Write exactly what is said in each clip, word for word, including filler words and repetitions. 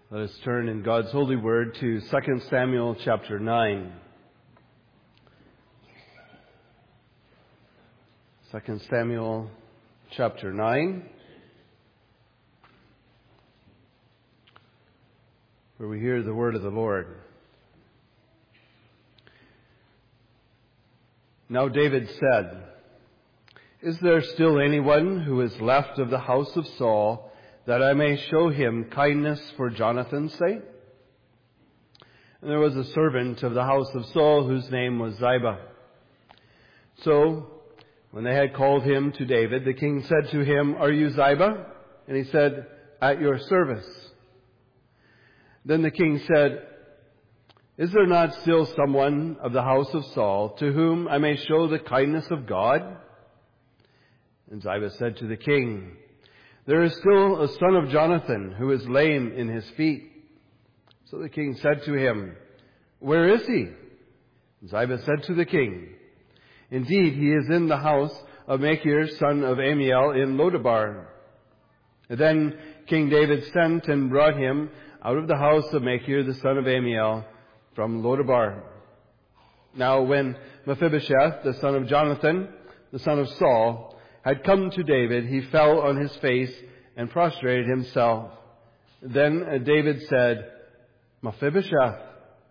Let us turn in God's holy word to Second Samuel chapter nine. Second Samuel chapter nine, where we hear the word of the Lord. Now David said, "Is there still anyone who is left of the house of Saul, that I may show him kindness for Jonathan's sake?" And there was a servant of the house of Saul whose name was Ziba. So, when they had called him to David, the king said to him, "Are you Ziba?" And he said, "At your service." Then the king said, "Is there not still someone of the house of Saul to whom I may show the kindness of God?" And Ziba said to the king, "There is still a son of Jonathan who is lame in his feet." So the king said to him, "Where is he?" And Ziba said to the king, "Indeed, he is in the house of Machir, son of Amiel, in Lodabar." Then King David sent and brought him out of the house of Machir, the son of Amiel, from Lodabar. Now when Mephibosheth, the son of Jonathan, the son of Saul, had come to David, he fell on his face and prostrated himself. Then David said, "Mephibosheth."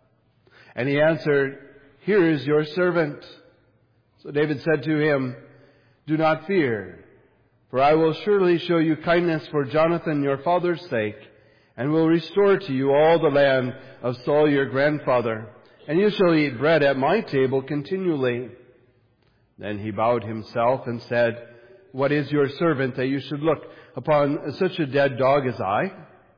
And he answered, "Here is your servant." So David said to him, "Do not fear, for I will surely show you kindness for Jonathan your father's sake, and will restore to you all the land of Saul your grandfather, and you shall eat bread at my table continually." Then he bowed himself and said, "What is your servant that you should look upon such a dead dog as I?"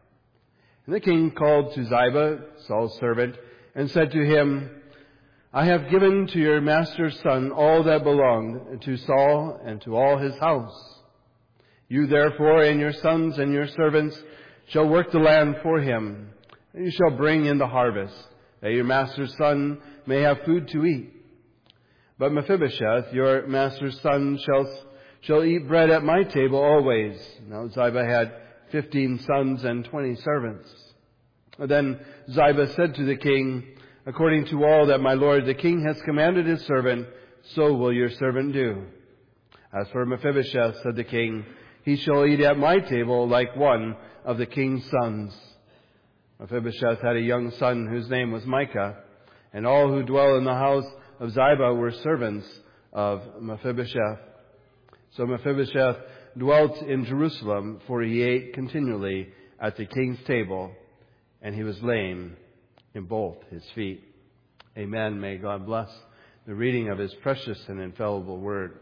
And the king called to Ziba, Saul's servant, and said to him, "I have given to your master's son all that belonged to Saul and to all his house. You therefore and your sons and your servants shall work the land for him, and you shall bring in the harvest, that your master's son may have food to eat. But Mephibosheth, your master's son, shall shall eat bread at my table always." Now Ziba had fifteen sons and twenty servants. Then Ziba said to the king, "According to all that my lord the king has commanded his servant, so will your servant do. As for Mephibosheth," said the king, "he shall eat at my table like one of the king's sons." Mephibosheth had a young son whose name was Micah, and all who dwell in the house of Ziba were servants of Mephibosheth. So Mephibosheth dwelt in Jerusalem, for he ate continually at the king's table, and he was lame in both his feet. Amen. May God bless the reading of his precious and infallible word.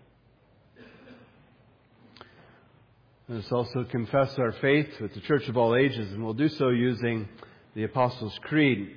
Let us also confess our faith with the Church of all ages, and we'll do so using the Apostles' Creed.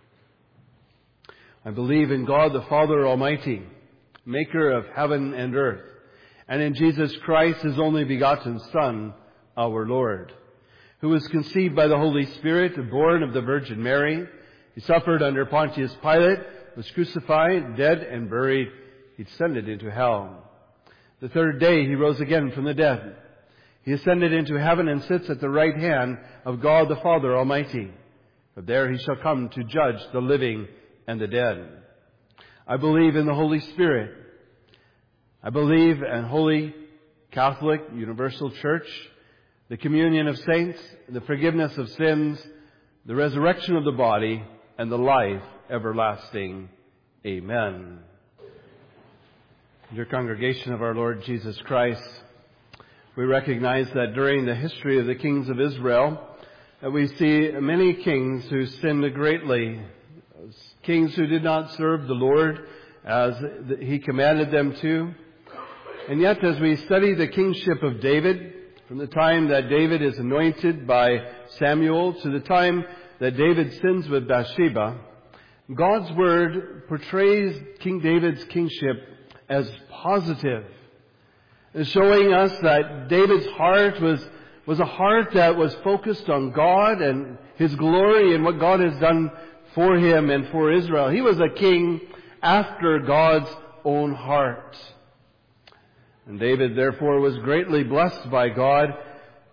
I believe in God the Father Almighty, maker of heaven and earth, and in Jesus Christ, his only begotten Son, our Lord, who was conceived by the Holy Spirit, born of the Virgin Mary. He suffered under Pontius Pilate, was crucified, dead, and buried. He descended into hell. The third day he rose again from the dead. He ascended into heaven and sits at the right hand of God the Father Almighty. From there he shall come to judge the living and the dead. I believe in the Holy Spirit. I believe in Holy Catholic Universal Church, the communion of saints, the forgiveness of sins, the resurrection of the body, and the life everlasting. Amen. Dear congregation of our Lord Jesus Christ, we recognize that during the history of the kings of Israel, that we see many kings who sinned greatly, kings who did not serve the Lord as he commanded them to. And yet, as we study the kingship of David, from the time that David is anointed by Samuel to the time that David sins with Bathsheba, God's Word portrays King David's kingship as positive, showing us that David's heart was, was a heart that was focused on God and his glory and what God has done for him and for Israel. He was a king after God's own heart. And David, therefore, was greatly blessed by God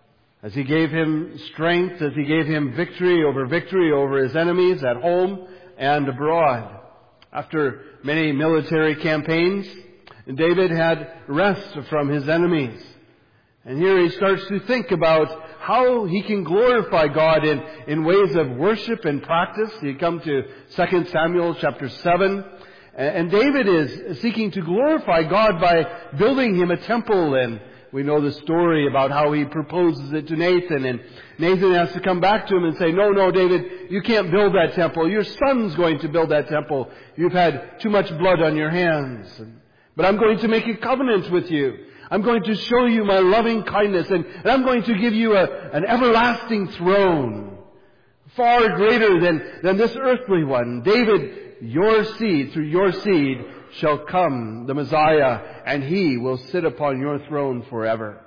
as He gave him strength, as He gave him victory over victory over his enemies at home and abroad. After many military campaigns, David had rest from his enemies. And here he starts to think about how he can glorify God in, in ways of worship and practice. You come to Second Samuel chapter seven. And David is seeking to glorify God by building him a temple. And we know the story about how he proposes it to Nathan. And Nathan has to come back to him and say, no, no, David, you can't build that temple. Your son's going to build that temple. You've had too much blood on your hands. But I'm going to make a covenant with you. I'm going to show you my loving kindness, and, and I'm going to give you a, an everlasting throne, far greater than, than this earthly one. David, your seed, through your seed, shall come the Messiah, and He will sit upon your throne forever.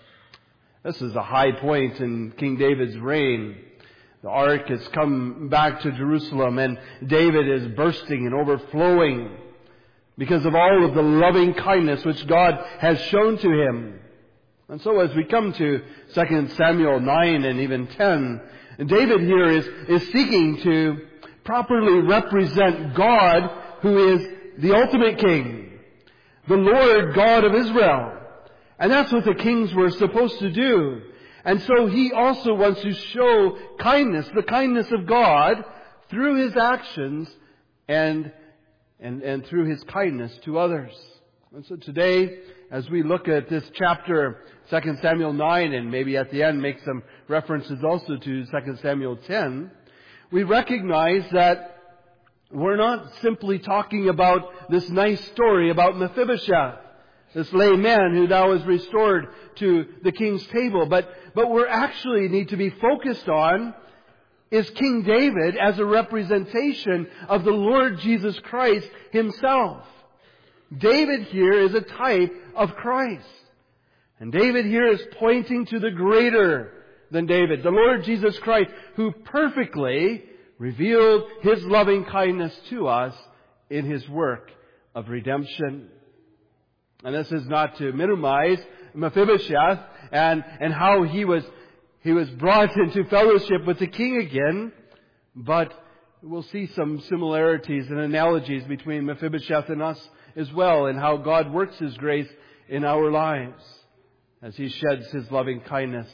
This is a high point in King David's reign. The ark has come back to Jerusalem, and David is bursting and overflowing because of all of the loving kindness which God has shown to him. And so as we come to Second Samuel nine and even ten, David here is, is seeking to properly represent God, who is the ultimate king, the Lord God of Israel. And that's what the kings were supposed to do. And so he also wants to show kindness, the kindness of God, through his actions and And, and through His kindness to others. And so today, as we look at this chapter, Second Samuel nine, and maybe at the end make some references also to Second Samuel ten, we recognize that we're not simply talking about this nice story about Mephibosheth, this lame man who now is restored to the king's table, but, but we actually need to be focused on is King David as a representation of the Lord Jesus Christ Himself. David here is a type of Christ. And David here is pointing to the greater than David, the Lord Jesus Christ, who perfectly revealed His loving kindness to us in His work of redemption. And this is not to minimize Mephibosheth and, and how he was He was brought into fellowship with the king again, but we'll see some similarities and analogies between Mephibosheth and us as well, and how God works His grace in our lives as He sheds His loving kindness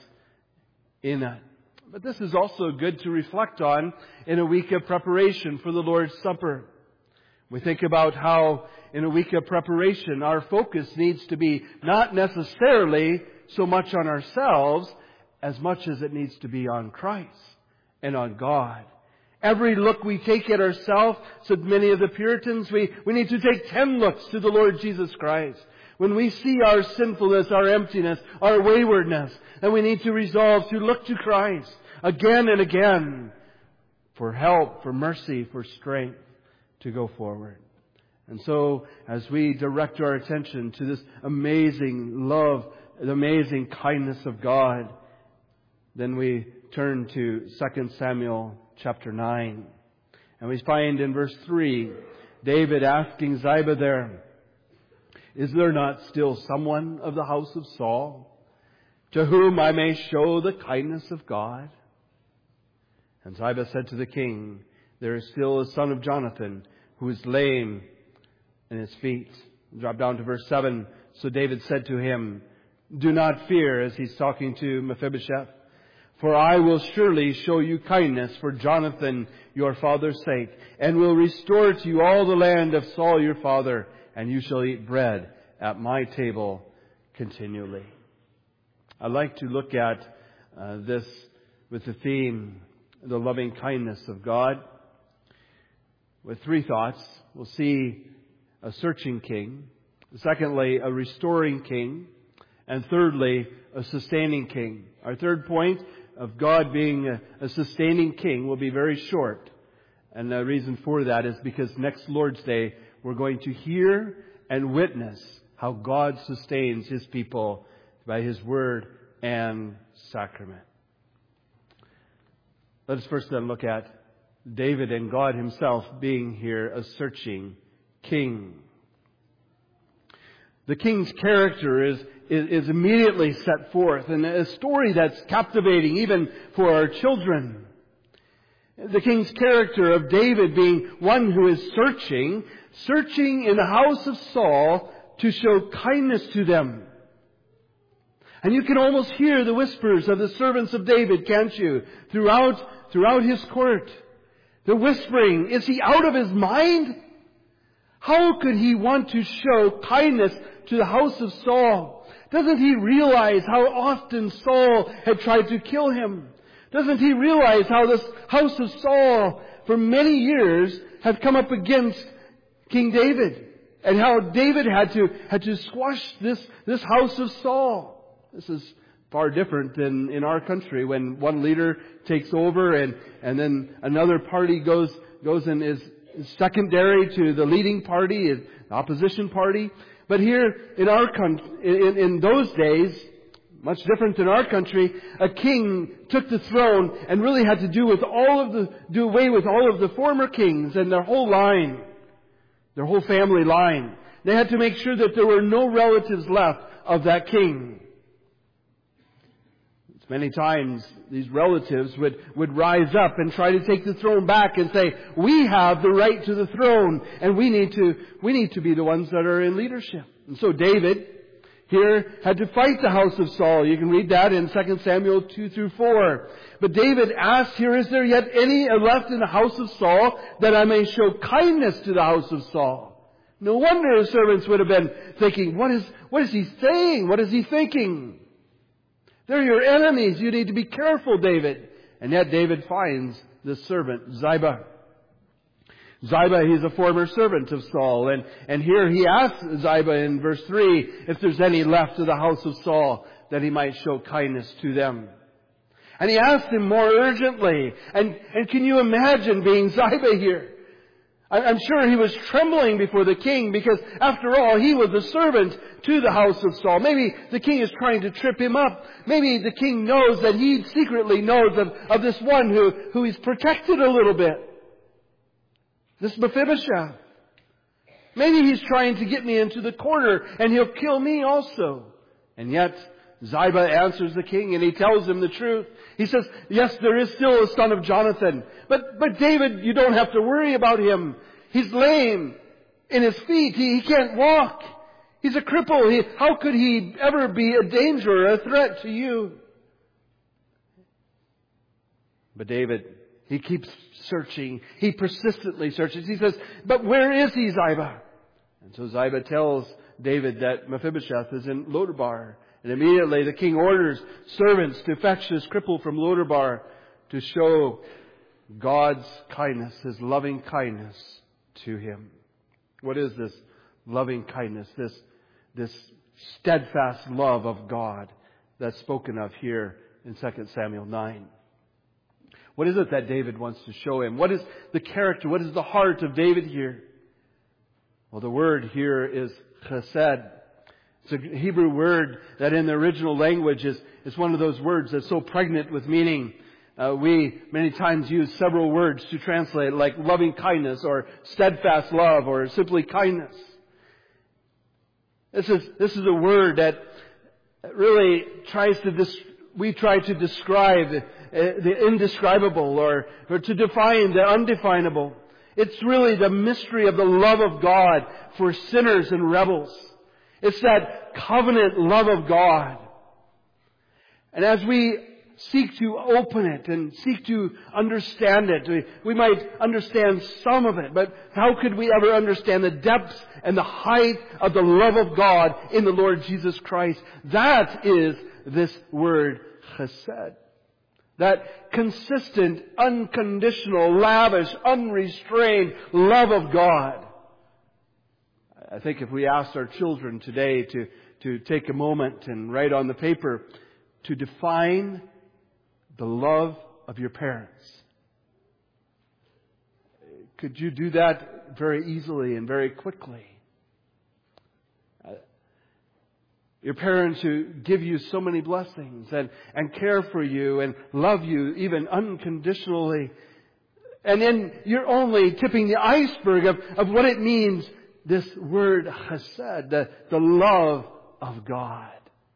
in it. But this is also good to reflect on in a week of preparation for the Lord's Supper. We think about how in a week of preparation our focus needs to be not necessarily so much on ourselves as much as it needs to be on Christ and on God. Every look we take at ourselves, said many of the Puritans, we, we need to take ten looks to the Lord Jesus Christ. When we see our sinfulness, our emptiness, our waywardness, then we need to resolve to look to Christ again and again for help, for mercy, for strength to go forward. And so, as we direct our attention to this amazing love, the amazing kindness of God, then we turn to Second Samuel chapter nine. And we find in verse three, David asking Ziba there, "Is there not still someone of the house of Saul, to whom I may show the kindness of God?" And Ziba said to the king, "There is still a son of Jonathan, who is lame in his feet." Drop down to verse seven. So David said to him, "Do not fear," as he's talking to Mephibosheth, "for I will surely show you kindness for Jonathan your father's sake, and will restore to you all the land of Saul your father, and you shall eat bread at my table continually." I'd like to look at uh, this with the theme, the loving kindness of God, with three thoughts. We'll see a searching king, secondly, a restoring king, and thirdly, a sustaining king. Our third point of God being a, a sustaining king will be very short. And the reason for that is because next Lord's Day, we're going to hear and witness how God sustains His people by His word and sacrament. Let us first then look at David and God Himself being here a searching king. The king's character is is, is immediately set forth, and a story that's captivating even for our children. The king's character of David being one who is searching, searching in the house of Saul to show kindness to them. And you can almost hear the whispers of the servants of David, can't you? Throughout, throughout his court. They're whispering, is he out of his mind? How could he want to show kindness to the house of Saul? Doesn't he realize how often Saul had tried to kill him? Doesn't he realize how this house of Saul for many years had come up against King David? And how David had to, had to squash this, this house of Saul. This is far different than in our country when one leader takes over and, and then another party goes, goes and is secondary to the leading party, the opposition party. But here in our country, in, in those days, much different than our country, a king took the throne and really had to do with all of the, do away with all of the former kings and their whole line, their whole family line. They had to make sure that there were no relatives left of that king. Many times these relatives would, would rise up and try to take the throne back and say, we have the right to the throne and we need to, we need to be the ones that are in leadership. And so David here had to fight the house of Saul. You can read that in Second Samuel two through four. But David asked here, is there yet any left in the house of Saul that I may show kindness to the house of Saul? No wonder his servants would have been thinking, what is, what is he saying? What is he thinking? They're your enemies. You need to be careful, David. And yet David finds this servant, Ziba. Ziba, he's a former servant of Saul. And, and here he asks Ziba in verse three if there's any left of the house of Saul that he might show kindness to them. And he asked him more urgently. And, and can you imagine being Ziba here? I'm sure he was trembling before the king because, after all, he was a servant to the house of Saul. Maybe the king is trying to trip him up. Maybe the king knows that he secretly knows of, of this one who, who he's protected a little bit. This Mephibosheth. Maybe he's trying to get me into the corner and he'll kill me also. And yet, Ziba answers the king and he tells him the truth. He says, yes, there is still a son of Jonathan. But, but David, you don't have to worry about him. He's lame in his feet. He, he can't walk. He's a cripple. He, how could he ever be a danger or a threat to you? But David, he keeps searching. He persistently searches. He says, but where is he, Ziba? And so Ziba tells David that Mephibosheth is in Lodabar. And immediately the king orders servants to fetch this cripple from Lodabar to show God's kindness, His loving kindness to him. What is this loving kindness, this, this steadfast love of God that's spoken of here in Second Samuel nine? What is it that David wants to show him? What is the character? What is the heart of David here? Well, the word here is chesed. It's a Hebrew word that in the original language is, is one of those words that's so pregnant with meaning. Uh, we many times use several words to translate, like loving kindness or steadfast love or simply kindness. This is, this is a word that really tries to, dis- we try to describe the, uh, the indescribable or, or to define the undefinable. It's really the mystery of the love of God for sinners and rebels. It's that covenant love of God. And as we seek to open it and seek to understand it, we, we might understand some of it, but how could we ever understand the depths and the height of the love of God in the Lord Jesus Christ? That is this word chesed. That consistent, unconditional, lavish, unrestrained love of God. I think if we asked our children today to, to take a moment and write on the paper to define the love of your parents, could you do that very easily and very quickly? Uh, your parents who give you so many blessings and, and care for you and love you even unconditionally. And then you're only tipping the iceberg of, of what it means. This word chesed, the, the love of God.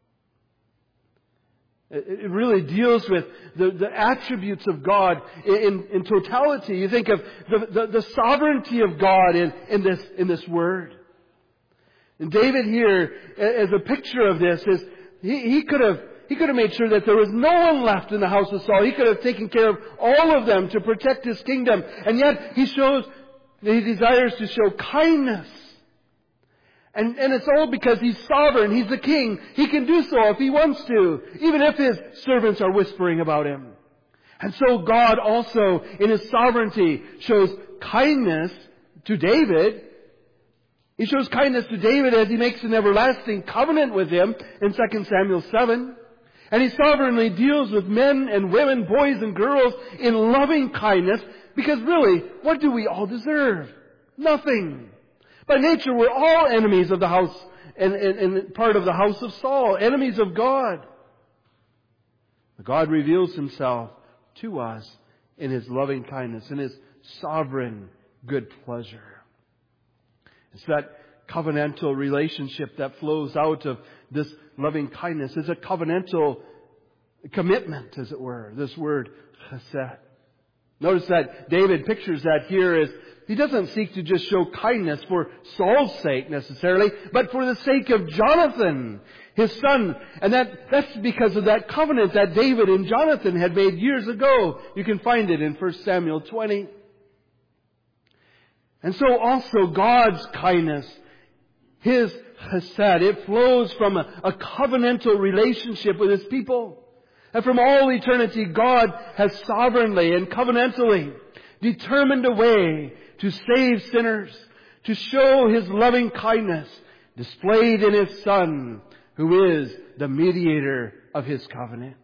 It really deals with the, the attributes of God in, in totality. You think of the, the, the sovereignty of God in, in this in this word. And David here, as a picture of this, is he, he could have he could have made sure that there was no one left in the house of Saul. He could have taken care of all of them to protect his kingdom. And yet he shows he desires to show kindness. And, and it's all because He's sovereign. He's the king. He can do so if He wants to, even if His servants are whispering about Him. And so God also, in His sovereignty, shows kindness to David. He shows kindness to David as He makes an everlasting covenant with him in Second Samuel seven. And He sovereignly deals with men and women, boys and girls, in loving kindness. Because really, what do we all deserve? Nothing. By nature, we're all enemies of the house and, and, and part of the house of Saul, enemies of God. But God reveals Himself to us in His loving kindness, in His sovereign good pleasure. It's that covenantal relationship that flows out of this loving kindness. It's a covenantal commitment, as it were, this word chesed. Notice that David pictures that here as he doesn't seek to just show kindness for Saul's sake necessarily, but for the sake of Jonathan, his son. And that, that's because of that covenant that David and Jonathan had made years ago. You can find it in First Samuel twenty. And so also God's kindness, His chesed, it flows from a, a covenantal relationship with His people. And from all eternity, God has sovereignly and covenantally determined a way to save sinners, to show His loving kindness displayed in His Son, who is the mediator of His covenant.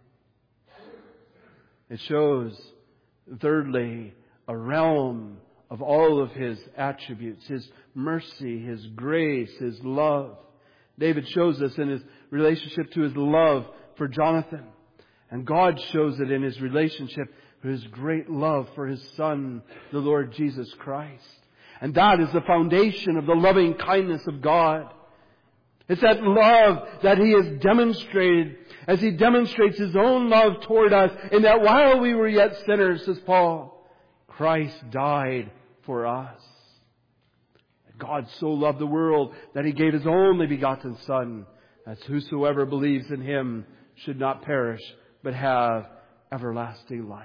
It shows, thirdly, a realm of all of His attributes, His mercy, His grace, His love. David shows this in his relationship to his love for Jonathan. And God shows it in His relationship for His great love for His Son, the Lord Jesus Christ. And that is the foundation of the loving kindness of God. It's that love that He has demonstrated as He demonstrates His own love toward us, in that while we were yet sinners, says Paul, Christ died for us. God so loved the world that He gave His only begotten Son, that whosoever believes in Him should not perish, but have everlasting life.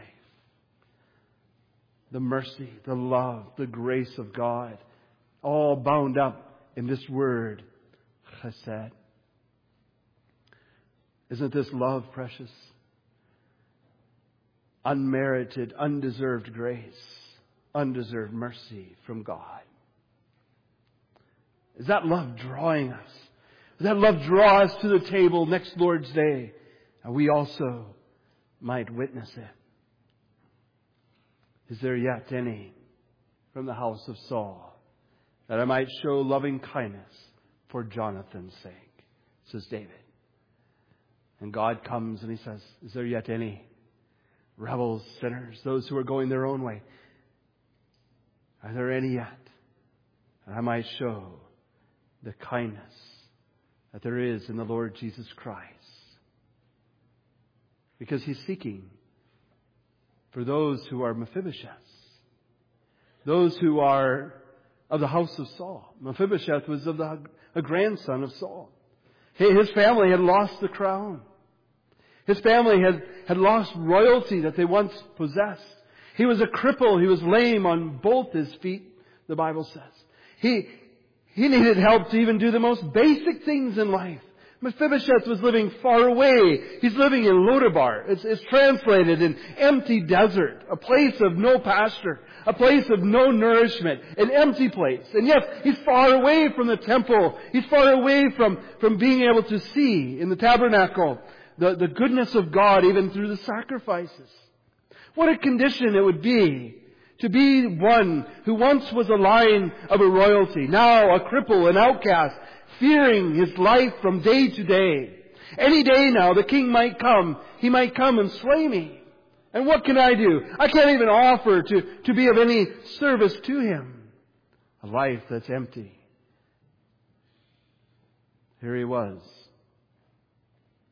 The mercy, the love, the grace of God, all bound up in this word, chesed. Isn't this love precious? Unmerited, undeserved grace, undeserved mercy from God. Is that love drawing us? Does that love draw us to the table next Lord's Day? And we also might witness it. Is there yet any from the house of Saul that I might show loving kindness for Jonathan's sake? Says David. And God comes and He says, is there yet any rebels, sinners, those who are going their own way? Are there any yet that I might show the kindness that there is in the Lord Jesus Christ? Because He's seeking for those who are Mephibosheths, those who are of the house of Saul. Mephibosheth was of the, a grandson of Saul. His family had lost the crown. His family had, had lost royalty that they once possessed. He was a cripple. He was lame on both his feet, the Bible says. He, he needed help to even do the most basic things in life. Mephibosheth was living far away. He's living in Lodabar. It's, it's translated in empty desert, a place of no pasture, a place of no nourishment, an empty place. And yes, he's far away from the temple. He's far away from, from being able to see in the tabernacle the, the goodness of God even through the sacrifices. What a condition it would be to be one who once was a line of a royalty, now a cripple, an outcast, fearing his life from day to day. Any day now, the king might come. He might come and slay me. And what can I do? I can't even offer to, to be of any service to him. A life that's empty. Here he was,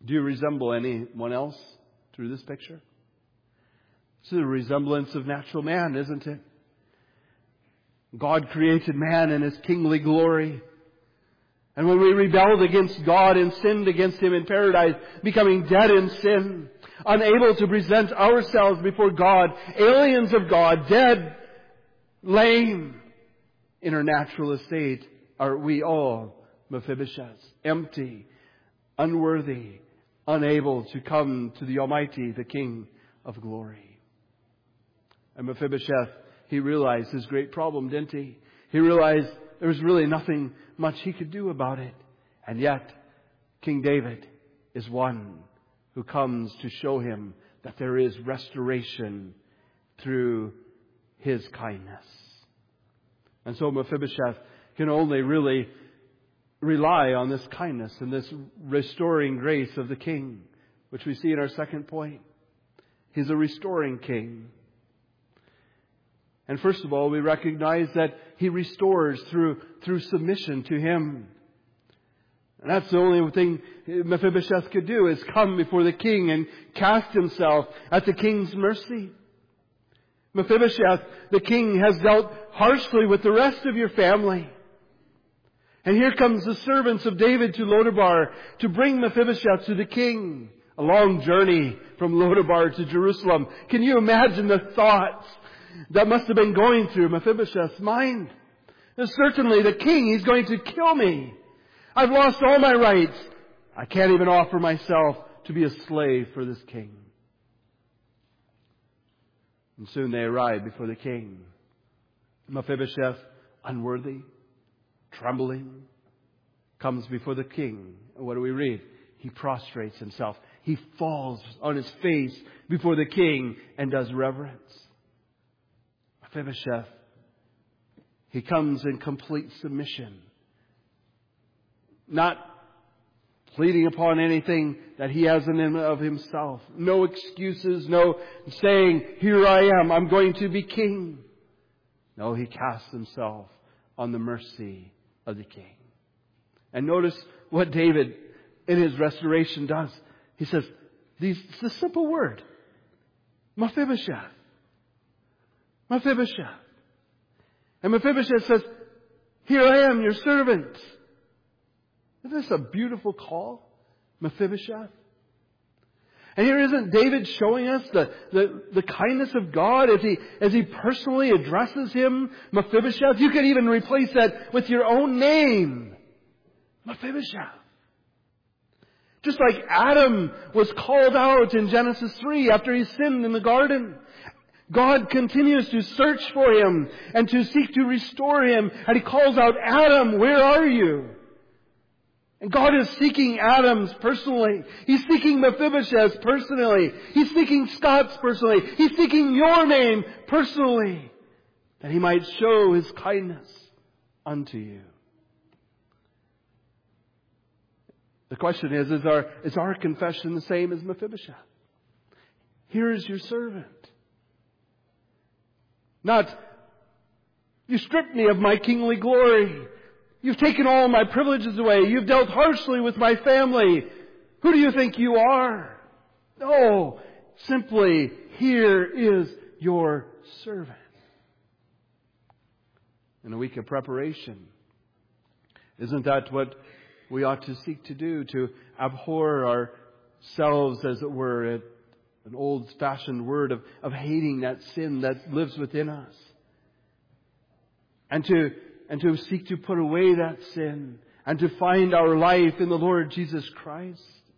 Do you resemble anyone else through this picture? It's a resemblance of natural man, isn't it? God created man in His kingly glory. And when we rebelled against God and sinned against Him in paradise, becoming dead in sin, unable to present ourselves before God, aliens of God, dead, lame, in our natural estate, are we all Mephibosheth, empty, unworthy, unable to come to the Almighty, the King of glory. And Mephibosheth, he realized his great problem, didn't he? He realized there was really nothing much he could do about it. And yet, King David is one who comes to show him that there is restoration through his kindness. And so Mephibosheth can only really rely on this kindness and this restoring grace of the king, which we see in our second point. He's a restoring king. And first of all, we recognize that He restores through, through submission to Him. And that's the only thing Mephibosheth could do, is come before the king and cast himself at the king's mercy. Mephibosheth, the king has dealt harshly with the rest of your family. And here comes the servants of David to Lodabar to bring Mephibosheth to the king. A long journey from Lodabar to Jerusalem. Can you imagine the thoughts that must have been going through Mephibosheth's mind? And certainly the king, he's going to kill me. I've lost all my rights. I can't even offer myself to be a slave for this king. And soon they arrive before the king. Mephibosheth, unworthy, trembling, comes before the king. And what do we read? He prostrates himself. He falls on his face before the king and does reverence. Mephibosheth, he comes in complete submission. Not pleading upon anything that he has in him of himself. No excuses, no saying, here I am, I'm going to be king. No, he casts himself on the mercy of the king. And notice what David in his restoration does. He says, these, it's a simple word. Mephibosheth. Mephibosheth. And Mephibosheth says, here I am, your servant. Isn't this a beautiful call? Mephibosheth. And here isn't David showing us the, the, the kindness of God as he, as he personally addresses him, Mephibosheth. You could even replace that with your own name. Mephibosheth. Just like Adam was called out in Genesis three after he sinned in the garden. God continues to search for him and to seek to restore him. And He calls out, Adam, where are you? And God is seeking Adam's personally. He's seeking Mephibosheth's personally. He's seeking Scott's personally. He's seeking your name personally, that He might show His kindness unto you. The question is, is our, is our confession the same as Mephibosheth? Here is your servant. Not, you stripped me of my kingly glory. You've taken all my privileges away. You've dealt harshly with my family. Who do you think you are? No, simply, here is your servant. In a week of preparation, isn't that what we ought to seek to do? To abhor ourselves, as it were, an old-fashioned word of, of hating that sin that lives within us. And to And to seek to put away that sin. And to find our life in the Lord Jesus Christ.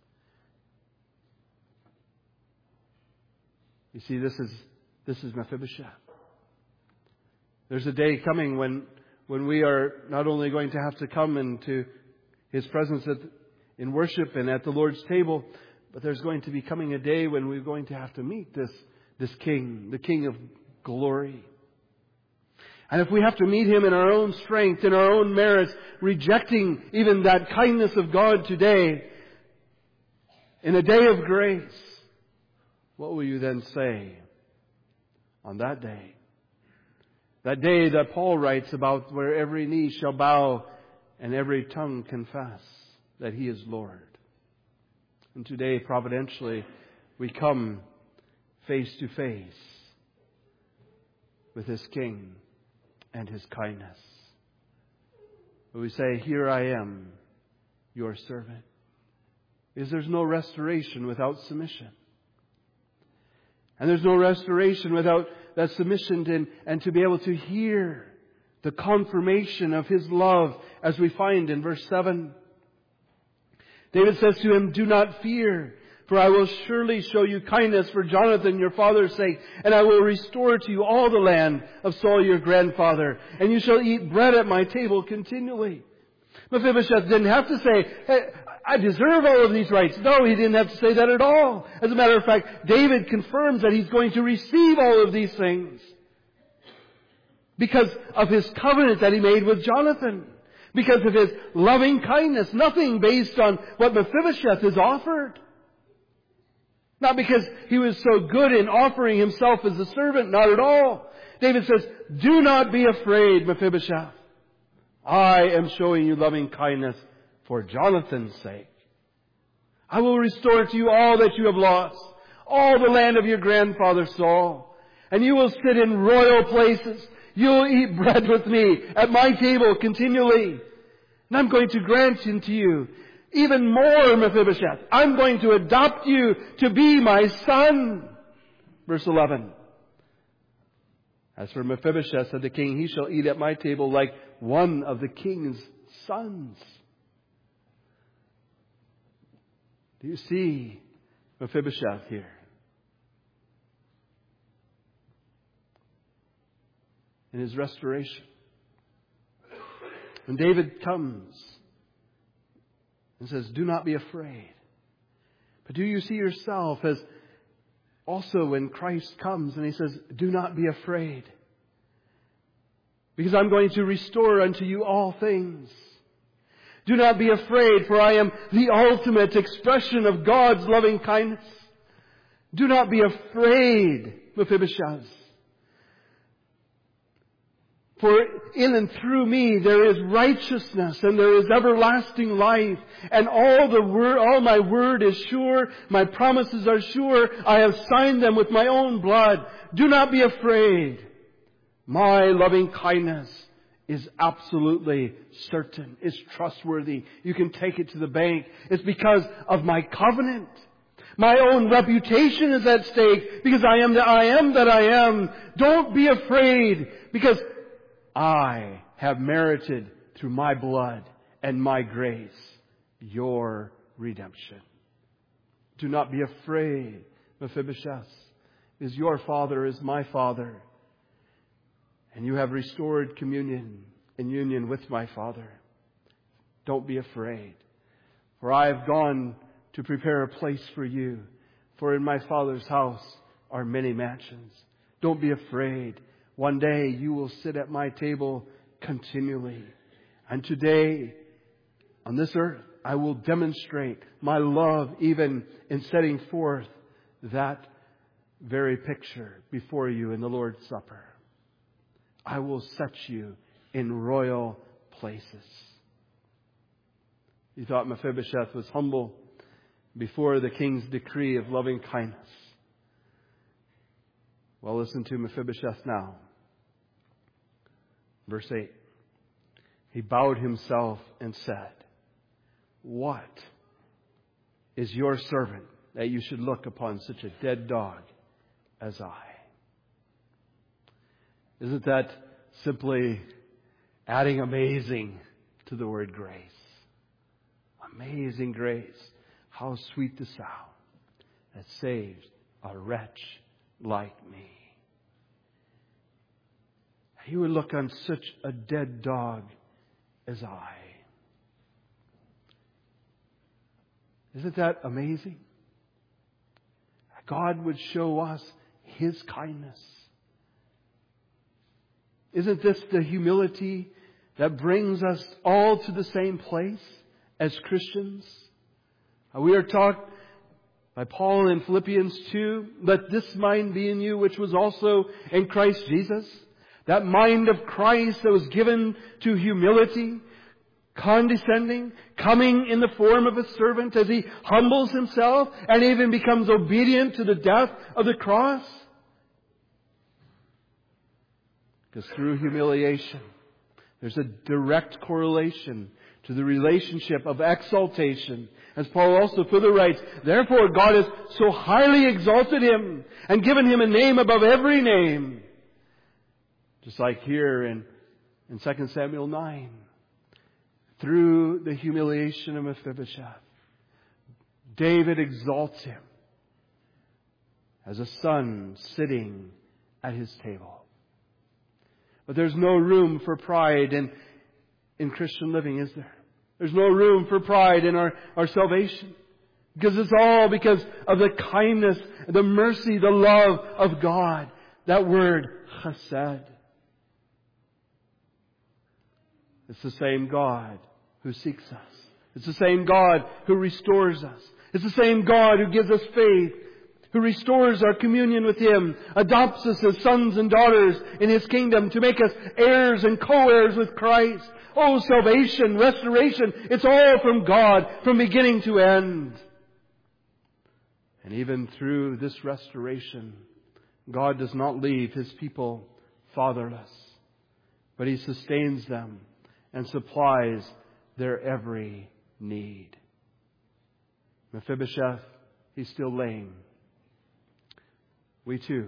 You see, this is this is Mephibosheth. There's a day coming when when we are not only going to have to come into His presence at, in worship and at the Lord's table, but there's going to be coming a day when we're going to have to meet this, this King, the King of glory. And if we have to meet Him in our own strength, in our own merits, rejecting even that kindness of God today, in a day of grace, what will you then say on that day? That day that Paul writes about, where every knee shall bow and every tongue confess that He is Lord. And today, providentially, we come face to face with His King and His kindness. We say, here I am, your servant. Because there's no restoration without submission. And there's no restoration without that submission and, and to be able to hear the confirmation of His love, as we find in verse seven. David says to him, do not fear, for I will surely show you kindness for Jonathan your father's sake, and I will restore to you all the land of Saul your grandfather, and you shall eat bread at my table continually. Mephibosheth didn't have to say, hey, I deserve all of these rights. No, he didn't have to say that at all. As a matter of fact, David confirms that he's going to receive all of these things because of his covenant that he made with Jonathan. Because of his loving kindness. Nothing based on what Mephibosheth has offered. Not because he was so good in offering himself as a servant. Not at all. David says, do not be afraid, Mephibosheth. I am showing you loving kindness for Jonathan's sake. I will restore to you all that you have lost. All the land of your grandfather Saul. And you will sit in royal places. You will eat bread with me at my table continually. And I'm going to grant unto you even more, Mephibosheth. I'm going to adopt you to be my son. Verse eleven. As for Mephibosheth, said the king, he shall eat at my table like one of the king's sons. Do you see Mephibosheth here? In his restoration. When David comes and says, do not be afraid. But do you see yourself as also when Christ comes and He says, do not be afraid. Because I'm going to restore unto you all things. Do not be afraid, for I am the ultimate expression of God's loving kindness. Do not be afraid, Mephibosheth. For in and through me there is righteousness and there is everlasting life. And all the word, all my word is sure. My promises are sure. I have signed them with my own blood. Do not be afraid. My loving kindness is absolutely certain. It's trustworthy. You can take it to the bank. It's because of my covenant. My own reputation is at stake because I am the I am that I am. Don't be afraid because I have merited through my blood and my grace your redemption. Do not be afraid, Mephibosheth, because your father is my father. And you have restored communion and union with my Father. Don't be afraid. For I have gone to prepare a place for you. For in my Father's house are many mansions. Don't be afraid. One day you will sit at my table continually. And today, on this earth, I will demonstrate my love even in setting forth that very picture before you in the Lord's Supper. I will set you in royal places. You thought Mephibosheth was humble before the king's decree of loving kindness. Well, listen to Mephibosheth now. Verse eight. He bowed himself and said, what is your servant that you should look upon such a dead dog as I? Isn't that simply adding amazing to the word grace? Amazing grace. How sweet the sound that saves a wretch like me. He would look on such a dead dog as I. Isn't that amazing? God would show us His kindness. Isn't this the humility that brings us all to the same place as Christians? We are taught by Paul in Philippians two, let this mind be in you which was also in Christ Jesus. That mind of Christ that was given to humility. condescending, coming in the form of a servant as He humbles Himself and even becomes obedient to the death of the cross? Because through humiliation, there's a direct correlation to the relationship of exaltation. As Paul also further writes, therefore God has so highly exalted Him and given Him a name above every name. Just like here in, in Second Samuel nine. Through the humiliation of Mephibosheth, David exalts him as a son sitting at his table. But there's no room for pride in, in Christian living, is there? There's no room for pride in our, our salvation. Because it's all because of the kindness, the mercy, the love of God. That word, chesed. It's the same God who seeks us. It's the same God who restores us. It's the same God who gives us faith, who restores our communion with Him, adopts us as sons and daughters in His kingdom to make us heirs and co-heirs with Christ. Oh, salvation, restoration, it's all from God, from beginning to end. And even through this restoration, God does not leave His people fatherless, but He sustains them and supplies their every need. Mephibosheth, he's still lame. We too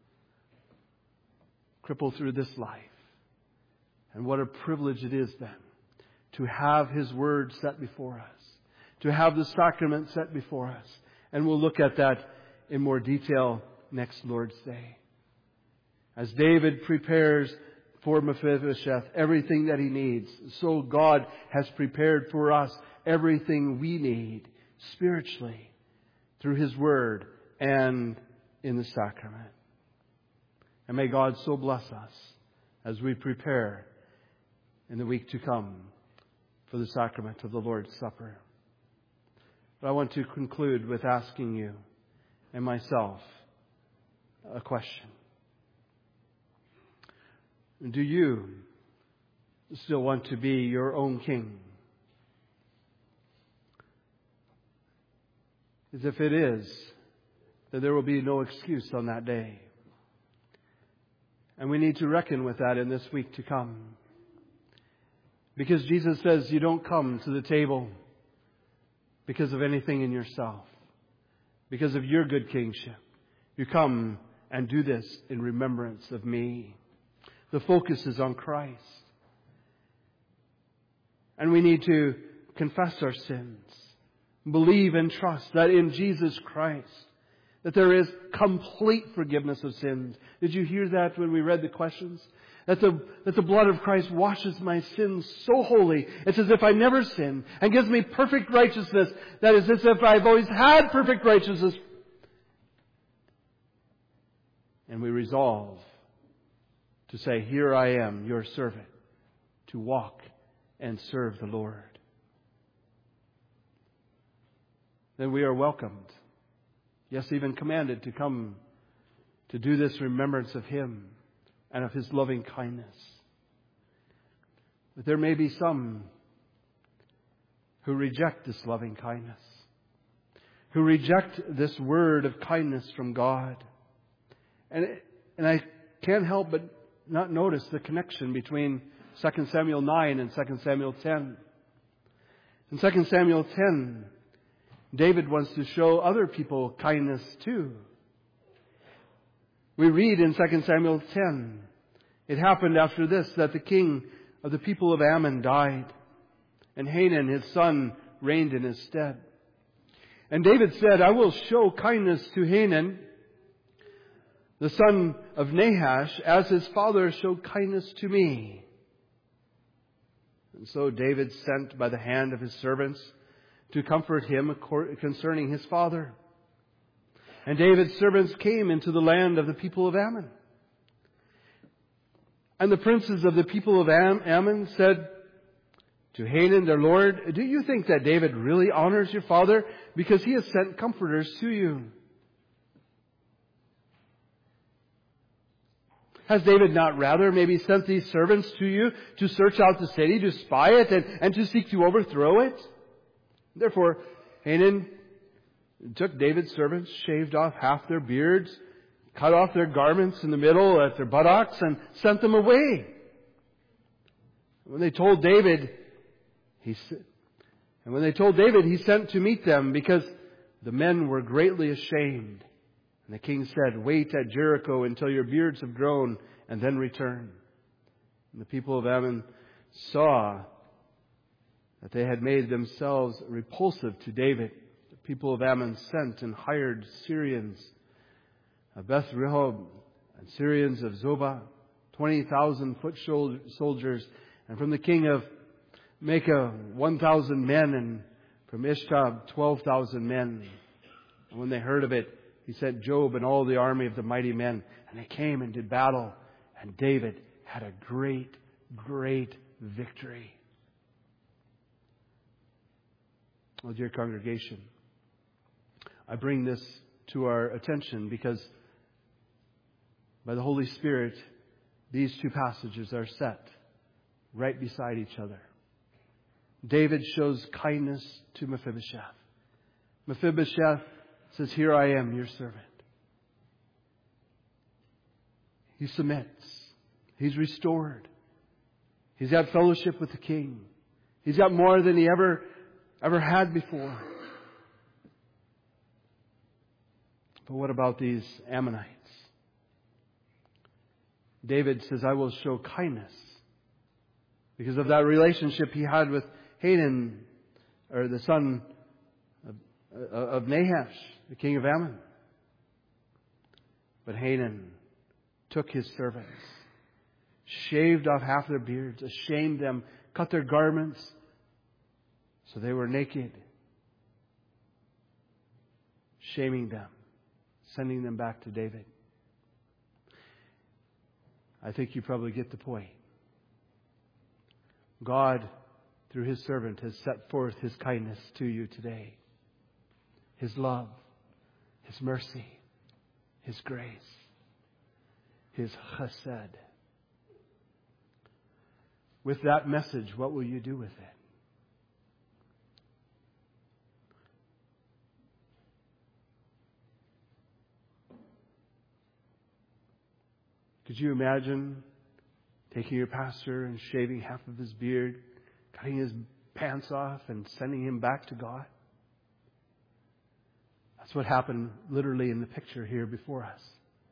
cripple through this life. And what a privilege it is then to have His Word set before us, to have the sacrament set before us. And we'll look at that in more detail next Lord's Day. As David prepares for Mephibosheth everything that he needs, so God has prepared for us everything we need spiritually through His Word and in the sacrament. And may God so bless us as we prepare in the week to come for the sacrament of the Lord's Supper. But I want to conclude with asking you and myself a question. Do you still want to be your own king? As if it is, that there will be no excuse on that day. And we need to reckon with that in this week to come. Because Jesus says you don't come to the table because of anything in yourself, because of your good kingship. You come and do this in remembrance of me. The focus is on Christ. And we need to confess our sins, believe and trust that in Jesus Christ, that there is complete forgiveness of sins. Did you hear that when we read the questions? That the, that the blood of Christ washes my sins so wholly. It's as if I never sin and gives me perfect righteousness. That is as if I've always had perfect righteousness. And we resolve to say, here I am, your servant, to walk and serve the Lord. Then we are welcomed, yes, even commanded to come to do this remembrance of Him and of His loving kindness. But there may be some who reject this loving kindness, who reject this word of kindness from God. And, and I can't help but not notice the connection between Second Samuel nine and Second Samuel ten. In Second Samuel ten, David wants to show other people kindness too. We read in Second Samuel ten, it happened after this that the king of the people of Ammon died, and Hanun, his son, reigned in his stead. And David said, I will show kindness to Hanun, the son of Nahash, as his father showed kindness to me. And so David sent by the hand of his servants to comfort him concerning his father. And David's servants came into the land of the people of Ammon. And the princes of the people of Am- Ammon said to Hanun, their lord, do you think that David really honors your father because he has sent comforters to you? Has David not rather maybe sent these servants to you to search out the city, to spy it, and, and to seek to overthrow it? Therefore, Hanun took David's servants, shaved off half their beards, cut off their garments in the middle at their buttocks, and sent them away. When they told David, he and when they told David, he sent to meet them because the men were greatly ashamed. And the king said, "Wait at Jericho until your beards have grown, and then return." And the people of Ammon saw that they had made themselves repulsive to David. The people of Ammon sent and hired Syrians of Beth Rehob and Syrians of Zobah, twenty thousand foot soldiers, and from the king of Maacah one thousand men, and from Ishtab twelve thousand men. And when they heard of it, he sent Joab and all the army of the mighty men, and they came and did battle, and David had a great, great victory. Oh, dear congregation, I bring this to our attention because by the Holy Spirit, these two passages are set right beside each other. David shows kindness to Mephibosheth. Mephibosheth says, "Here I am, your servant." He submits. He's restored. He's got fellowship with the king. He's got more than he ever, ever had before. But what about these Ammonites? David says, "I will show kindness," because of that relationship he had with Hanun, or the son of, of Nahash, the king of Ammon. But Hanun took his servants, shaved off half their beards, ashamed them, cut their garments so they were naked, shaming them, sending them back to David. I think you probably get the point. God, through His servant, has set forth His kindness to you today. His love, His mercy, His grace, His chesed. With that message, what will you do with it? Could you imagine taking your pastor and shaving half of his beard, cutting his pants off, and sending him back to God? That's what happened literally in the picture here before us.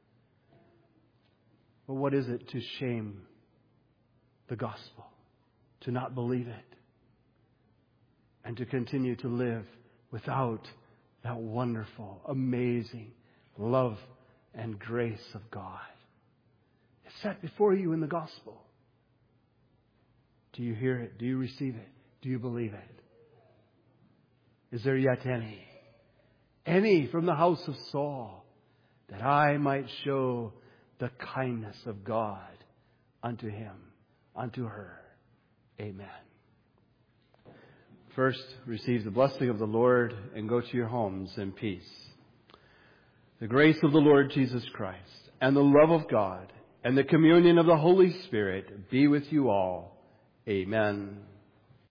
But what is it to shame the gospel, to not believe it, and to continue to live without that wonderful, amazing love and grace of God? It's set before you in the gospel. Do you hear it? Do you receive it? Do you believe it? Is there yet any, any from the house of Saul, that I might show the kindness of God unto him, unto her? Amen. First, receive the blessing of the Lord and go to your homes in peace. The grace of the Lord Jesus Christ and the love of God and the communion of the Holy Spirit be with you all. Amen.